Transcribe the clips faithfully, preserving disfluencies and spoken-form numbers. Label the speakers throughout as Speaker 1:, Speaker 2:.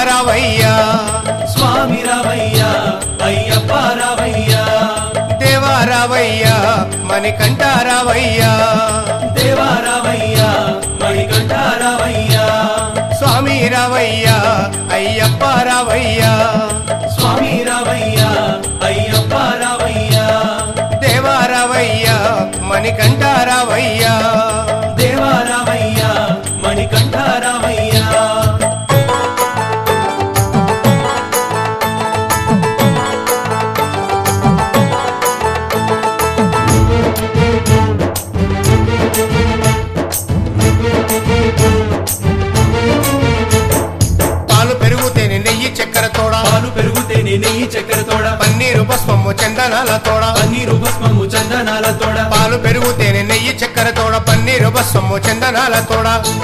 Speaker 1: రావయ్యా
Speaker 2: స్వామి రావయ్యా అయ్యప్ప రావయ్యా
Speaker 1: దేవా రావయ్యా మణికంఠ రావయ్యా
Speaker 2: దేవా రావయ్యా మణికంఠ రావయ్యా
Speaker 1: స్వామి రావయ్యా అయ్యప్ప రావయ్యా
Speaker 2: స్వామి రావయ్యా అయ్యప్ప రావయ్యా
Speaker 1: దేవా రావయ్యా మణికంఠ రావయ్యా
Speaker 2: దేవా రావయ్యా మణికంఠ రావయ్యా
Speaker 1: పాలు పెరుగుతేనే నెయ్యి చక్కెర తోడ
Speaker 2: పాలు పెరుగుతేనే నెయ్యి చక్కెర తోడ
Speaker 1: పన్నీరు భస్మము చందనాల తోడ
Speaker 2: పన్నీరు భస్మము చందనాల తోడ
Speaker 1: పాలు పెరుగుతేనే నెయ్యి చక్కెర తోడ పన్నీరు భస్మము చందనాల తోడ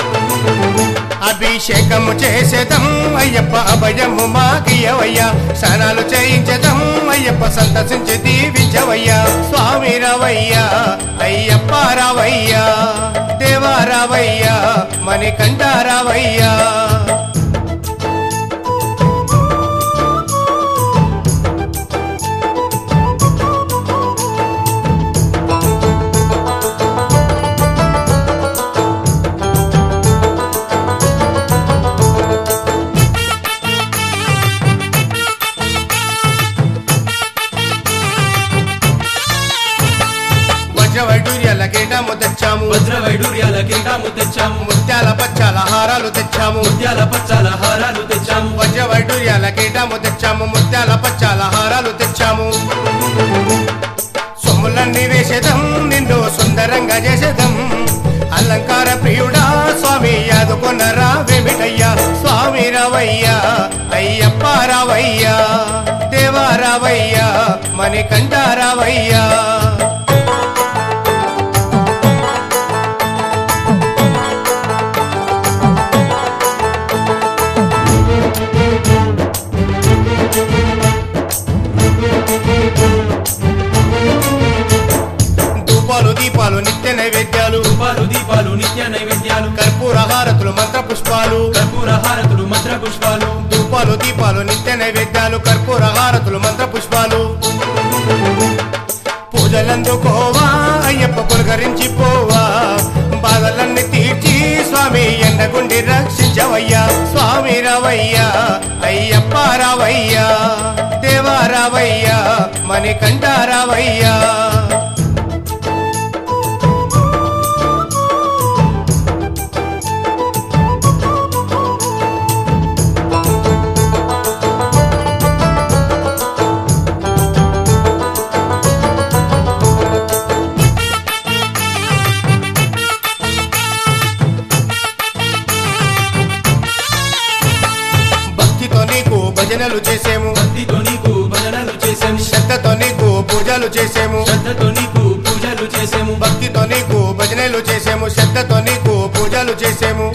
Speaker 1: అభిషేకము చేసేదం అయ్యప్ప అభయము మాకియవయ్యా స్నానాలు చేయించదం అయ్యప్ప సంతసించి దీవించవయ్యా స్వామి రావయ్యా అయ్యప్ప రావయ్యా దేవా రావయ్యా మణికంఠ రావయ్యా వజ్రవైడూర్యాల కిరీటము తెచ్చాము
Speaker 2: వజ్ర వైడూర్యాల కిరీటము తెచ్చాము
Speaker 1: ముత్యాల పచ్చాల హారాలు తెచ్చాము
Speaker 2: ముత్యాల పచ్చాల హారాలు తెచ్చాము
Speaker 1: వజ్రవైడూర్యాల కిరీటము తెచ్చాము ముత్యాల పచ్చాల హారాలు తెచ్చాము సొమ్ములన్నీ వేసేదం నిన్ను సుందరంగా చేసేదం అలంకార ప్రియుడా స్వామి యాదుకున్న రావేమిటయ్యా స్వామి రావయ్యా అయ్యప్ప రావయ్యా దేవా రావయ్యా మణికంఠ రావయ్యా ధూపాలు దీపాలు నిత్య నైవేద్యాలు
Speaker 2: రూపాలు దీపాలు నిత్య నైవేద్యాలు
Speaker 1: కర్పూర హారతులు మంత్ర పుష్పాలు
Speaker 2: కర్పూర హారతులు మంత్ర పుష్పాలు
Speaker 1: ధూపాలు దీపాలు నిత్య నైవేద్యాలు కర్పూర హారతులు మంత్ర పుష్పాలు పూజలందుకోవా అయ్యప్ప పులకరించి పోవా బాధలన్నీ తీర్చి స్వామి ఎండగుండి రక్షించవయ్యా స్వామి రావయ్యా అయ్యప్ప రావయ్యా దేవా రావయ్యా మణికంఠ రావయ్యా భక్తితో నీకు భజనలు చేసేము
Speaker 2: భక్తితో నీకు భజనలు చేసాము
Speaker 1: శ్రద్ధతో నీకు పూజలు చేసేము
Speaker 2: శ్రద్ధతో నీకు పూజలు చేసాము
Speaker 1: భక్తితో నీకు భజనలు చేసేము శ్రద్ధతో నీకు పూజలు చేసేము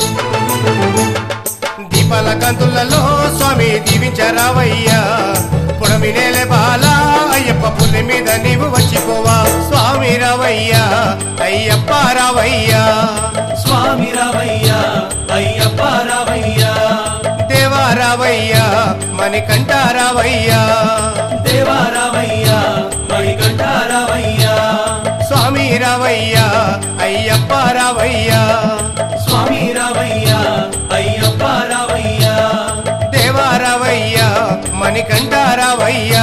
Speaker 1: దీపాల కాంతులలో స్వామి దీవించరావయ్యా పుడమి నేలే బాలా అయ్యప్ప పులి మీద నీవు వచ్చిపోవా స్వామి రావయ్యా అయ్యప్ప రావయ్యా
Speaker 2: స్వామి రావయ్యా అయ్యప్ప రావయ్యా
Speaker 1: దేవా రావయ్యా మణికంఠ రావయ్యా
Speaker 2: దేవా రావయ్యా మణికంఠ రావయ్యా
Speaker 1: స్వామి రావయ్యా అయ్యప్ప రావయ్యా
Speaker 2: స్వామి రావయ్యా అయ్యప్ప రావయ్యా
Speaker 1: దేవా రావయ్యా మణికంఠ రావయ్యా